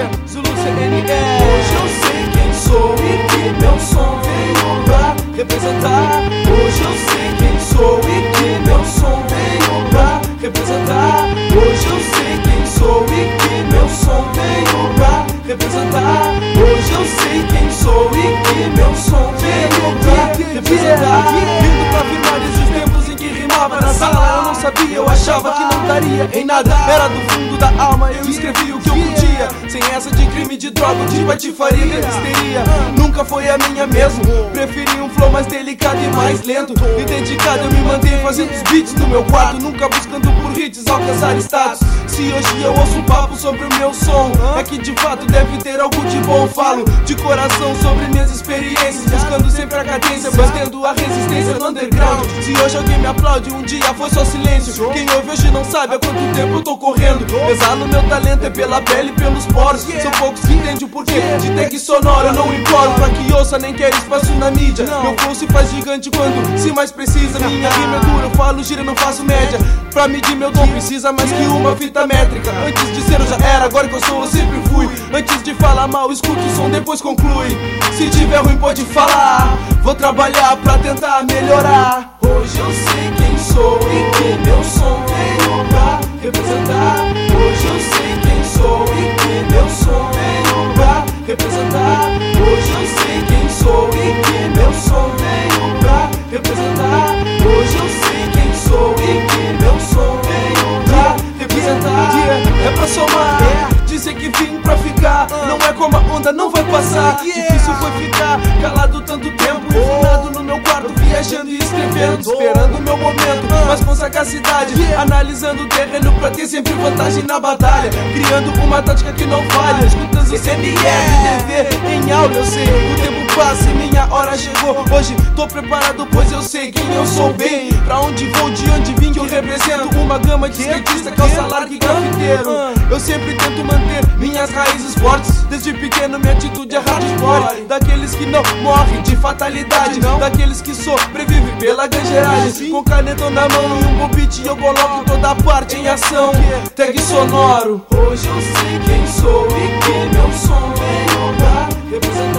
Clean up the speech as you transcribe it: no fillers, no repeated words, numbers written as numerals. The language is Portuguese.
Zulu CNE. Hoje eu sei quem sou e que meu som veio pra representar. Hoje eu sei quem sou e que meu som veio pra representar. Hoje eu sei quem sou e que meu som veio pra representar. Hoje eu sei quem sou e que meu som veio pra representar. Vindo pra finais dos tempos em que rimava na sala, eu não sabia, eu achava que não daria em nada. Era do fundo da alma, eu escrevi o que eu podia, sem essa de crime, de droga, de patifaria, de histeria. Nunca foi a minha mesmo. Preferi um flow mais delicado e mais lento. E dedicado eu me mantenho fazendo os beats no meu quarto, nunca buscando por hits alcançar status. Se hoje eu ouço um papo sobre o meu som, é que de fato deve ter algo de bom. Falo de coração sobre minhas experiências, buscando sempre a cadência, mantendo a resistência no underground. Se hoje alguém me aplaude, um dia foi só silêncio. Quem ouve hoje não sabe há quanto tempo eu tô correndo. Exalo meu talento é pela pele e pelos poros. São poucos que entendem o porquê de tag sonoro. Eu não imploro pra que ouça, nem quero espaço na mídia. Meu flow se faz gigante quando se mais precisa. Minha rima é dura, eu falo gira, não faço média. Pra medir meu dom precisa mais que uma fita métrica. Antes de ser eu já era, agora que eu sou eu sempre fui. Antes de falar mal, escuta o som, depois conclui. Se tiver ruim pode falar, vou trabalhar pra tentar melhorar. Hoje eu sei quem sou e que meu som veio pra representar. Hoje eu sei quem sou e que meu som veio pra representar. Hoje eu sei quem sou e que meu som veio pra representar. Hoje eu sei quem sou e que meu som veio pra representar. É pra somar, dizer que vim pra ficar. Não é como a onda, não vai passar. Difícil foi ficar calado tanto tempo, enfinado no meu quarto, viajando e escrevendo, esperando o meu momento, mas com sagacidade, analisando o terreno pra ter sempre vantagem na batalha, criando uma tática que não falha, escutando o CMR, dever em aula. Eu sei, o tempo passa e minha hora chegou. Hoje tô preparado, pois eu sei quem eu sou bem, pra onde vou, de onde vim, que eu represento uma gama de skatista, calça larga e grafiteiro. Eu sempre tento manter minhas raízes fortes, desde pequeno minha atitude é hardcore. Daqueles que não morrem de fatalidade, daqueles que sobrevivem pela ganjeiragem. Com caneta na mão e um bom beat eu coloco toda parte em ação. Tag sonoro. Hoje eu sei quem sou e que meu som veio pra representar.